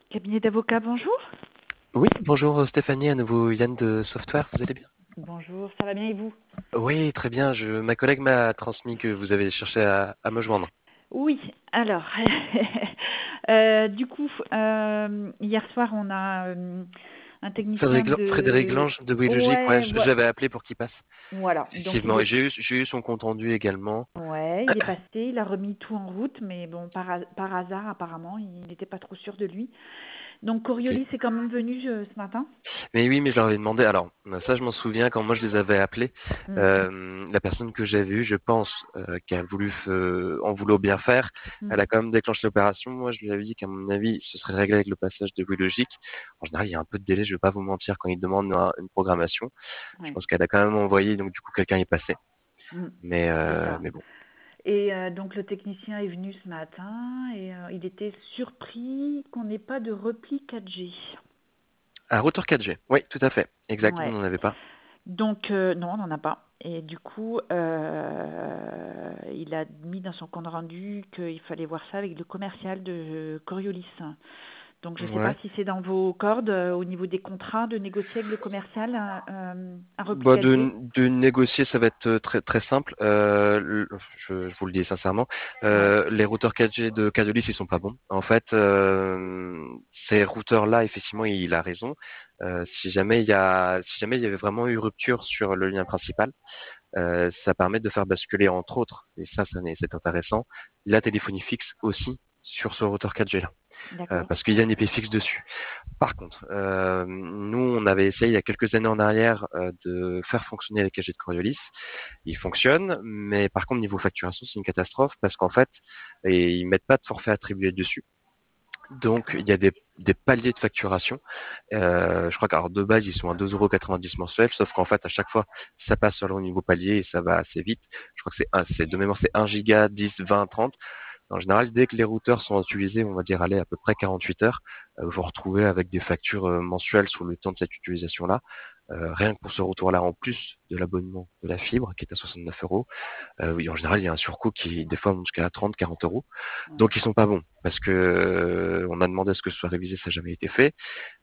Cabinet d'avocat, bonjour. Oui, bonjour Stéphanie, à nouveau Yann de Software, vous allez bien? Bonjour, ça va bien et vous? Oui, très bien. Ma collègue m'a transmis que vous avez cherché à me joindre. Oui, alors, hier soir, on a un technicien Frédéric de... Lange de WeLogic, ouais, Ouais, j'avais appelé pour qu'il passe. voilà. Donc, il Effectivement, et est... j'ai eu son compte rendu également. Ouais, il est passé, il a remis tout en route, mais bon, par hasard, apparemment, il n'était pas trop sûr de lui. Donc, Ok. Coriolis est quand même venu ce matin. Mais oui, mais je leur avais demandé. Alors, ça, je m'en souviens quand moi je les avais appelés. Mm, La personne que j'avais eue, je pense, qu'elle a voulu en vouloir bien faire. mm, Elle a quand même déclenché l'opération. Moi, je lui avais dit qu'à mon avis, ce serait réglé avec le passage de WeLogic. En général, il y a un peu de délai. Je vais pas vous mentir quand ils demandent une programmation. Je ouais, pense qu'elle a quand même envoyé, donc du coup, quelqu'un est passé. mm, Mais, c'est euh, ça. mais bon. Et donc le technicien est venu ce matin et il était surpris qu'on n'ait pas de repli 4G. Ah, routeur 4G. Oui, tout à fait. Exact. Nous, on Ouais. n'en avait pas. Donc non, on n'en a pas. Et du coup, il a mis dans son compte rendu qu'il fallait voir ça avec le commercial de Coriolis. Donc je ne sais pas Ouais. si c'est dans vos cordes au niveau des contrats de négocier avec le commercial un repli Bah 4G. de négocier, ça va être très très simple. Je vous le dis sincèrement, Ouais. les routeurs 4G de Cadolis, ils sont pas bons. En fait, ces routeurs-là, effectivement, il a raison. Si jamais il y avait vraiment eu rupture sur le lien principal, ça permet de faire basculer entre autres, et c'est intéressant, la téléphonie fixe aussi sur ce routeur 4G là, D'accord. parce qu'il y a une IP fixe dessus. Par contre, nous, on avait essayé il y a quelques années en arrière de faire fonctionner les cagés de Coriolis. Ils fonctionnent, mais par contre, niveau facturation, c'est une catastrophe parce qu'en fait, ils mettent pas de forfait attribué dessus. Donc, D'accord. il y a des paliers de facturation. Je crois qu'alors de base, ils sont à 2,90 € mensuels, sauf qu'en fait, à chaque fois, ça passe sur le niveau palier et ça va assez vite. Je crois que c'est de mémoire, c'est 1 giga, 10, 20, 30. En général, dès que les routeurs sont utilisés, on va dire aller à peu près 48 heures, vous vous retrouvez avec des factures mensuelles sur le temps de cette utilisation-là. Rien que pour ce retour-là, en plus de l'abonnement de la fibre qui est à 69 €. Oui, en général, il y a un surcoût qui des fois monte jusqu'à 30, 40 €. Ouais. Donc ils sont pas bons parce que on a demandé à ce que ce soit révisé, ça n'a jamais été fait.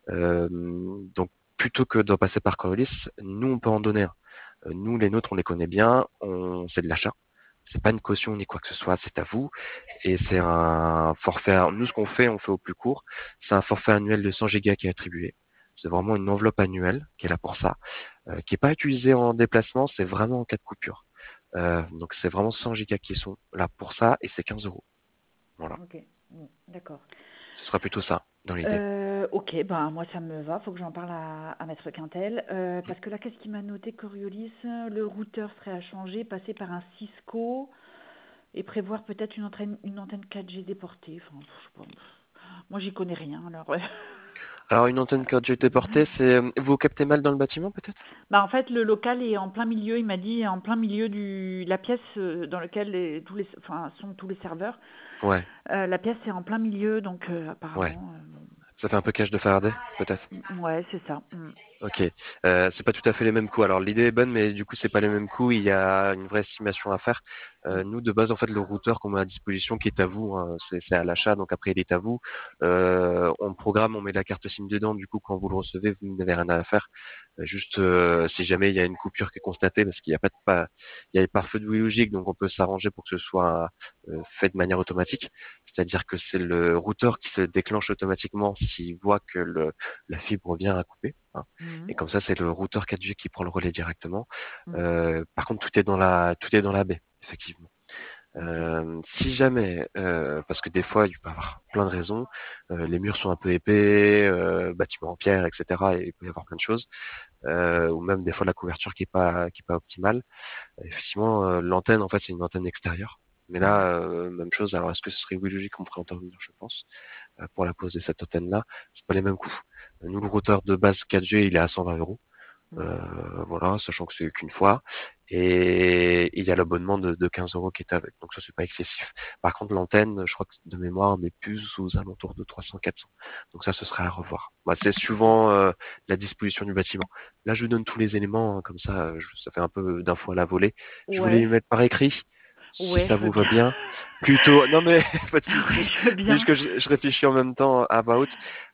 Donc plutôt que d'en passer par Coriolis, nous on peut en donner un. Nous les nôtres, on les connaît bien, c'est de l'achat. C'est pas une caution ni quoi que ce soit, c'est à vous. Et c'est un forfait. Nous, ce qu'on fait, on fait au plus court. C'est un forfait annuel de 100 gigas qui est attribué. C'est vraiment une enveloppe annuelle qui est là pour ça, qui est pas utilisée en déplacement. C'est vraiment en cas de coupure. Donc c'est vraiment 100 gigas qui sont là pour ça et c'est 15 €. Voilà. Ok. Bon, d'accord. Ce sera plutôt ça dans l'idée. Ok, ben moi ça me va, faut que j'en parle à Maître Quintel. Parce que là, qu'est-ce qu'il m'a noté, Coriolis? Le routeur serait à changer, passer par un Cisco et prévoir peut-être une antenne 4G déportée. Enfin, je sais pas. Moi j'y connais rien, alors. Alors une antenne qui a déjà été portée, c'est vous captez mal dans le bâtiment peut-être? Bah en fait le local est en plein milieu, il m'a dit en plein milieu la pièce dans laquelle enfin, sont tous les serveurs. Ouais, La pièce est en plein milieu, donc ouais. apparemment. Ça fait un peu cache de Faraday, peut-être. Ouais, c'est ça. Mm. Ok, c'est pas tout à fait les mêmes coûts. Alors l'idée est bonne, mais du coup c'est pas les mêmes coûts. Il y a une vraie estimation à faire. Mm. Nous de base en fait le routeur qu'on met à disposition qui est à vous, hein, c'est à l'achat, donc après il est à vous. On programme, on met la carte SIM dedans. Du coup quand vous le recevez, vous n'avez rien à faire. Juste si jamais il y a une coupure qui est constatée, parce qu'il n'y a il y a pas de feu de logique, donc on peut s'arranger pour que ce soit fait de manière automatique. C'est-à-dire que c'est le routeur qui se déclenche automatiquement s'il voit que la fibre vient à couper, hein. Mm. Et comme ça, c'est le routeur 4G qui prend le relais directement. Mm. Par contre, tout est dans la baie, effectivement. Ok. Si jamais, parce que des fois, il peut y avoir plein de raisons, les murs sont un peu épais, bâtiments en pierre, etc. Et il peut y avoir plein de choses, ou même des fois la couverture qui est pas optimale. Effectivement, l'antenne, en fait, c'est une antenne extérieure. Mais Mm. là, même chose. Alors, est-ce que ce serait oui logique qu'on pourrait intervenir, je pense, pour la pose de cette antenne-là? C'est pas les mêmes coûts. Nous, le routeur de base 4G, il est à 120 €. Mm. Voilà, sachant que c'est qu'une fois. Et il y a l'abonnement de 15 € qui est avec. Donc ça, c'est pas excessif. Par contre, l'antenne, je crois que de mémoire, on est plus aux alentours de 300, 400. Donc ça, ce serait à revoir. Bah, c'est suivant la disposition du bâtiment. Là, je vous donne tous les éléments, hein, comme ça, ça fait un peu d'infos à la volée. Je voulais Ouais. les mettre par écrit, si Ouais, ça je veux vous va bien. bien. Plutôt, non mais pas de Ouais, souci. je veux C'est juste bien. que je réfléchis en même temps à voix haute.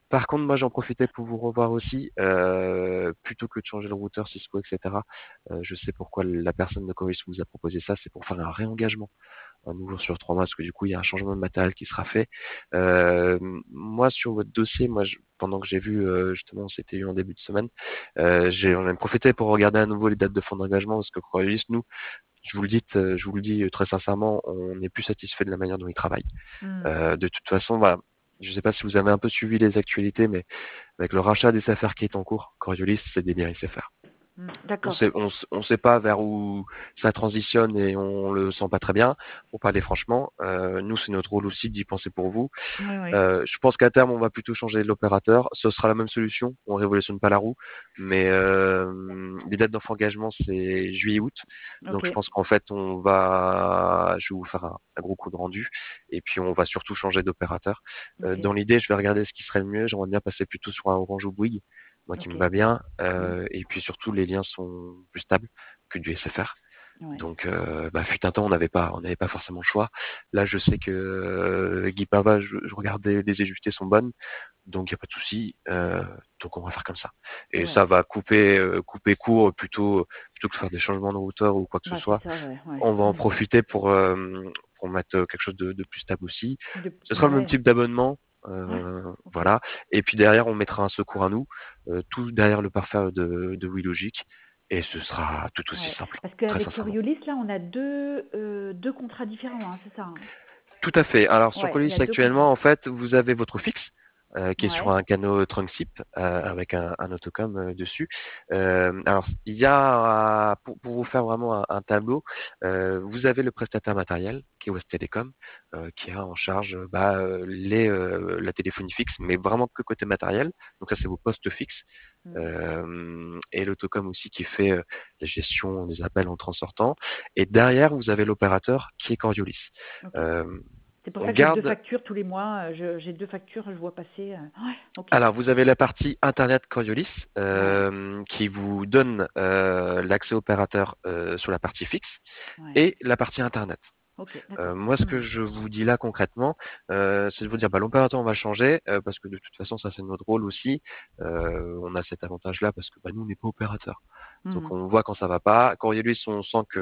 Par contre, moi, j'en profitais pour vous revoir aussi, plutôt que de changer le routeur Cisco, etc. Je sais pourquoi la personne de Coris vous a proposé ça, c'est pour faire un réengagement, un nouveau sur 3 mois, parce que du coup, il y a un changement de matériel qui sera fait. Euh, Moi, sur votre dossier, pendant que j'ai vu, justement, c'était eu en début de semaine, j'en ai profité pour regarder à nouveau les dates de fin d'engagement, parce que Coriolis, nous, je vous le dis très sincèrement, on n'est plus satisfait de la manière dont ils travaillent. Hmm. De toute façon, voilà. Je ne sais pas si vous avez un peu suivi les actualités, mais avec le rachat des SFR qui est en cours, Coriolis, c'est des biens SFR. Hmm. On D'accord. sait, on sait pas vers où ça transitionne et on le sent pas très bien. Pour parler franchement, nous, c'est notre rôle aussi d'y penser pour vous. Oui, oui. Je pense qu'à terme, on va plutôt changer l'opérateur. Ce sera la même solution. On révolutionne pas la roue, mais les dates d'engagement, c'est juillet-août. Ok. Donc, je pense qu'en fait, je vais vous faire un gros coup de rendu, et puis on va surtout changer d'opérateur. Ok. Dans l'idée, je vais regarder ce qui serait le mieux. J'aimerais bien passer plutôt sur un Orange ou Bouygues, moi qui Ok. me va bien. Hmm. Et puis surtout, les liens sont plus stables que du SFR. Ouais. Donc, fut un temps, on n'avait pas forcément le choix. Là, je sais que Guy Pava, je regardais, les ajustés sont bonnes, donc il n'y a pas de souci. Donc, on va faire comme ça. Et Ouais. ça va couper court plutôt que de faire des changements de routeur ou quoi que ce Bah, c'est soit. ça, ouais. Ouais. On va en Hmm. profiter pour mettre quelque chose de plus stable aussi. Ce sera le même Ouais. type d'abonnement. Ouais. Ok. Voilà. Et puis derrière, on mettra un secours à nous, tout derrière le parfait de WeLogic. Et ce sera tout aussi Ouais. simple, Parce très qu'avec sincèrement. Coriolis, là, on a deux contrats différents, hein, c'est ça, hein. Tout à fait. Alors sur Ouais, il y Colis a deux contrats. actuellement, en fait, vous avez votre fixe qui est sur Ouais. un canot Trunk-SIP avec un autocom dessus. Alors il y a pour vous faire vraiment un tableau, vous avez le prestataire matériel qui est West Telecom, qui a en charge la téléphonie fixe, mais vraiment que côté matériel. Donc ça c'est vos postes fixes. Hmm. Et l'autocom aussi qui fait la gestion des appels entrant sortant. Et derrière, vous avez l'opérateur qui est Coriolis. Ok. Euh, C'est pour on ça que j'ai deux garde. factures tous les mois. J'ai deux factures, je vois passer. Ouais. Ok. Alors, vous avez la partie Internet Coriolis Ouais. qui vous donne l'accès opérateur sur la partie fixe Ouais. et la partie Internet. Ok. D'accord. Moi, ce Hmm. que je vous dis là concrètement, c'est de vous dire, l'opérateur, on va changer parce que de toute façon, ça c'est notre rôle aussi. On a cet avantage-là parce que nous, on n'est pas opérateur. Hmm. Donc, on voit quand ça va pas. Coriolis, on sent que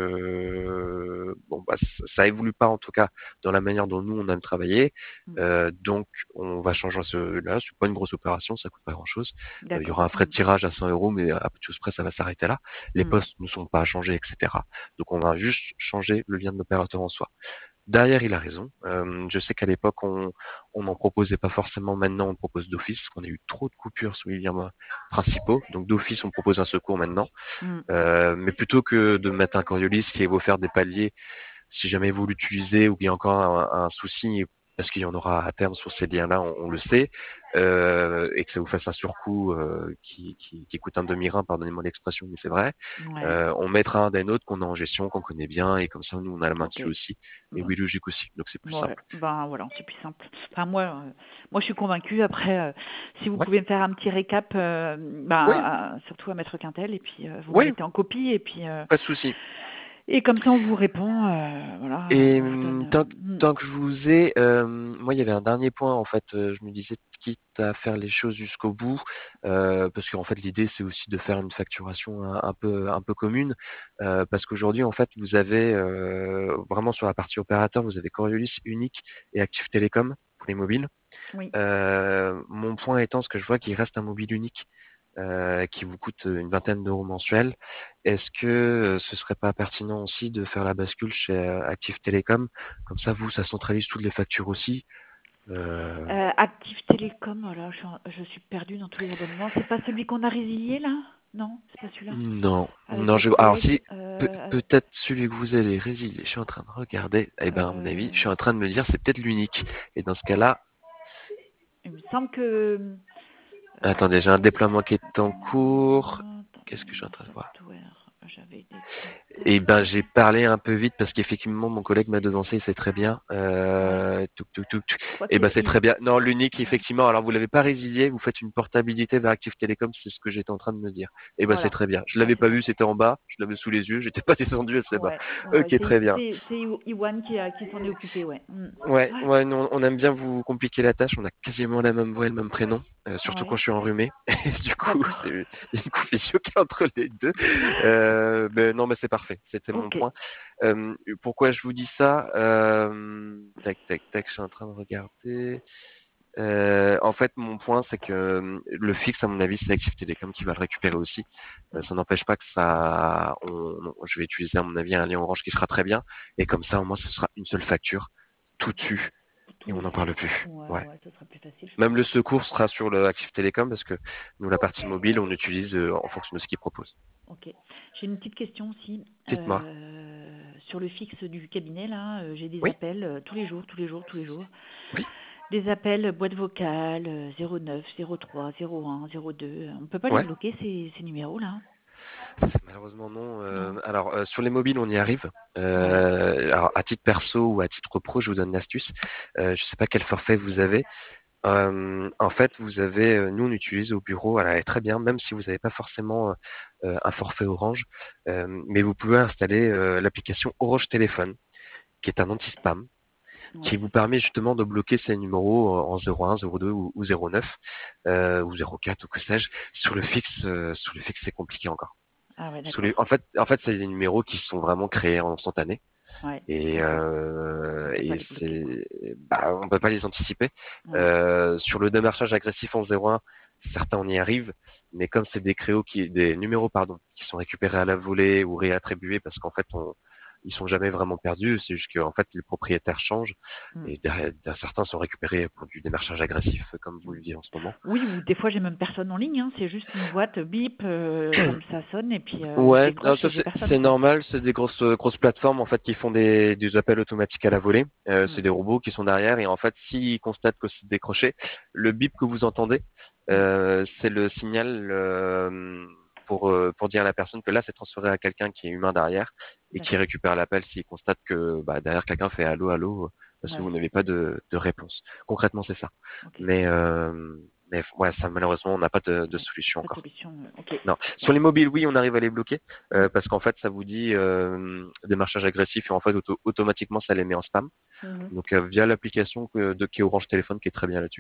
ça évolue pas en tout cas dans la manière dont nous on aime travailler. Hmm. Donc, on va changer cela. C'est pas une grosse opération, ça coûte pas grand-chose. Il y D'accord. aura un frais Hmm. de tirage à 100 euros, mais à peu de choses près, ça va s'arrêter là. Les Hmm. postes ne sont pas à changer, etc. Donc, on va juste changer le lien de l'opérateur en soi. Derrière, il a raison. Je sais qu'à l'époque, on n'en proposait pas forcément. Maintenant, on propose d'office, parce qu'on a eu trop de coupures sur les liens principaux. Donc d'office, on propose un secours maintenant. Hmm. Mais plutôt que de mettre un Coriolis qui va vous faire des paliers, si jamais vous l'utilisez ou qu'il y a encore un souci, parce qu'il y en aura à terme sur ces liens-là, on le sait, et que ça vous fasse un surcoût qui coûte un demi-rein, pardonnez-moi l'expression, mais c'est vrai. Ouais. On mettra un des nôtres qu'on a en gestion, qu'on connaît bien, et comme ça, nous, on a la main Ok. dessus aussi. Et Bon. oui, logique aussi. Donc c'est plus Ouais. simple. Ben voilà, c'est plus simple. Enfin moi je suis convaincue. Après, si vous Ouais. pouvez me faire un petit récap, Oui, surtout à Maître Quintel, et puis vous me oui, mettez en copie, pas de souci. et comme ça on vous répond. Voilà, Et on vous donne. tant que je vous ai, moi, il y avait un dernier point, en fait, je me disais, quitte à faire les choses jusqu'au bout, parce qu'en fait, l'idée, c'est aussi de faire une facturation un peu commune, parce qu'aujourd'hui, en fait, vous avez vraiment sur la partie opérateur, vous avez Coriolis, Unique et Active Télécom pour les mobiles. Oui. Mon point étant, ce que je vois qu'il reste un mobile unique qui vous coûte une vingtaine d'euros mensuels. Est-ce que ce serait pas pertinent aussi de faire la bascule chez Active Télécom? Comme ça, vous, ça centralise toutes les factures aussi. Euh, Active Télécom, voilà, je suis perdue dans tous les abonnements. C'est pas celui qu'on a résilié là? Non, c'est pas celui-là. non, Avec non, votre alors collègue. si, peut-être celui que vous allez résilier. Je suis en train de regarder. Eh ben, à mon avis, je suis Euh, en train de me dire, c'est peut-être l'unique. Et dans ce cas-là, il me semble que. attendez, j'ai un déploiement qui est en cours. Qu'est-ce que je suis en Attendez-moi, train de voir? software. J'avais des Eh ben, contacts. parler un peu vite parce qu'effectivement mon collègue m'a devancé, c'est très bien. Ouais. Touc, touc, touc, touc. Je crois Et ben qu'il c'est très bien. Non, l'unique ouais. effectivement. Alors vous l'avez pas résilié, vous faites une portabilité vers Active Télécom, c'est ce que j'étais en train de me dire. Et ben c'est Voilà. très bien. Je Bah, l'avais c'est pas ça. vu, c'était en bas, je l'avais sous les yeux, j'étais pas descendu assez bas. Ouais, ouais, ouais. Ok, très bien. C'est Iwan qui s'en est occupé, ouais. Ouais, Ouais, ouais, nous, on aime bien vous compliquer la tâche. On a quasiment la même voix et le même prénom, surtout quand ouais. je suis enrhumé. Et du coup, D'accord. il y a une confusion qui est entre les deux. Mais non, mais c'est parfait. C'était mon Ok. point. Pourquoi je vous dis ça? Tac, tac, tac. Je suis en train de regarder. En fait, mon point, c'est que le fixe, à mon avis, c'est Active Télécom qui va le récupérer aussi. Ça n'empêche pas que ça, je vais utiliser, à mon avis, un lien Orange qui sera très bien. Et comme ça, au moins, ce sera une seule facture, tout dessus, et on Tout n'en dessus. parle plus. Ouais, Ouais. ouais, ce sera plus facile, je Même pense. le secours sera sur le Active Télécom parce que nous, la partie mobile, on utilise en fonction de ce qu'ils proposent. Ok. J'ai une petite question aussi. Dites-moi. Sur le fixe du cabinet, là, j'ai des Oui, appels tous les jours, tous les jours, tous les jours. oui, Des appels boîte vocale 09, 03, 01, 02. On peut pas les ouais. bloquer ces numéros-là? Malheureusement non. Non. Alors sur les mobiles, on y arrive. Ouais. Alors à titre perso ou à titre pro, je vous donne l'astuce. Je sais pas quel forfait vous avez. En fait, vous avez, nous on utilise au bureau, elle est très bien, même si vous n'avez pas forcément un forfait Orange, mais vous pouvez installer l'application Orange Téléphone, qui est un anti-spam, qui Ouais. vous permet justement de bloquer ces numéros en 01, 02 ou 09 ou 04 ou que sais-je. Sur le fixe, c'est compliqué encore. Ah ouais, Sur les, d'accord. en fait, c'est des numéros qui sont vraiment créés en instantané. Ouais. Et, Ok. On peut pas les bloquer, quoi. on peut pas les anticiper. Ouais. Sur le démarchage agressif en 01, certains on y arrive, mais comme c'est des numéros pardon, qui sont récupérés à la volée ou réattribués parce qu'en fait ils sont jamais vraiment perdus, c'est juste qu'en fait les propriétaires changent Mm. et certains sont récupérés pour du démarchage agressif comme vous Mm. le vivez en ce moment. Oui, ou des fois j'ai même personne en ligne, hein. C'est juste une boîte bip, comme ça sonne et puis je Ouais, non, décroche ça et j'ai c'est personne, quoi. normal, c'est des grosses plateformes en fait qui font des appels automatiques à la volée. C'est Mm. des robots qui sont derrière et en fait s'ils constatent que c'est décroché, le bip que vous entendez, Mm. c'est le signal pour dire à la personne que là c'est transféré à quelqu'un qui est humain derrière et qui D'accord. récupère l'appel s'il constate que bah, derrière quelqu'un fait allô allô parce que Ouais. vous n'avez pas de réponse. Concrètement c'est ça. Ok. Mais ouais ça malheureusement on n'a pas de Ouais. solution Pas de encore. solution. Ok. Non, Bon. sur les mobiles, oui, on arrive à les bloquer Mm. parce qu'en fait, ça vous dit démarchage agressif et en fait, automatiquement, ça les met en spam. Mhm. Donc, via l'application qui est Orange Téléphone, qui est très bien là-dessus.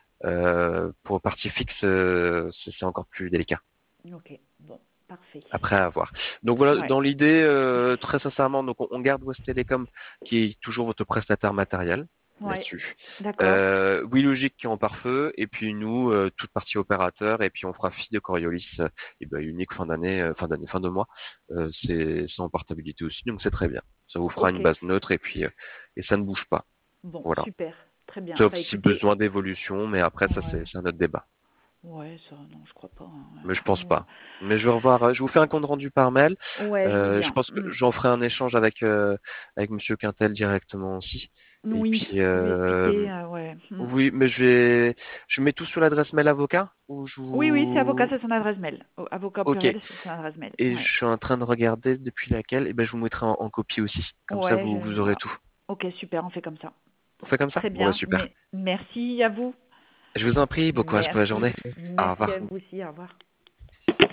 Pour partie fixe, c'est encore plus délicat. Ok. Bon. Parfait. Après à voir. Donc voilà, Ouais. dans l'idée, très sincèrement, donc on garde West Telecom qui est toujours votre prestataire matériel Ouais. là-dessus. D'accord. Oui Logique qui est en pare-feu et puis nous toute partie opérateur et puis on fera fi de Coriolis et ben unique fin de mois. C'est en portabilité aussi donc c'est très bien. Ça vous fera Ok. une base neutre et ça ne bouge pas. Bon. Voilà. Super. Très bien. Sauf Bah si écoutez. besoin d'évolution mais après ça Ouais. c'est un autre débat. Ouais, ça, non, je crois pas, hein. Mais je pense Après. pas. Mais je vais revoir. Je vous fais un compte rendu par mail. Ouais, je veux Je bien. pense que Mm. j'en ferai un échange avec Monsieur Quintel directement aussi. Et Oui. puis Lui expliquer. Ouais. Mm. oui, mais je mets tout sur l'adresse mail avocat ou je Oui, oui, c'est avocat, vous c'est son adresse mail. Avocat au ok. pluriel, c'est son adresse mail. Et je Ouais. suis en train de regarder depuis laquelle. Et ben je vous mettrai en copie aussi. Comme ça Ouais, vous aurez voilà. tout. Ok, super, on fait comme ça. On fait comme ça? Très Bon bah bien. super. Merci à vous. Je vous en prie. Bon courage pour la Merci. journée. Au Merci revoir. à vous aussi. Au revoir.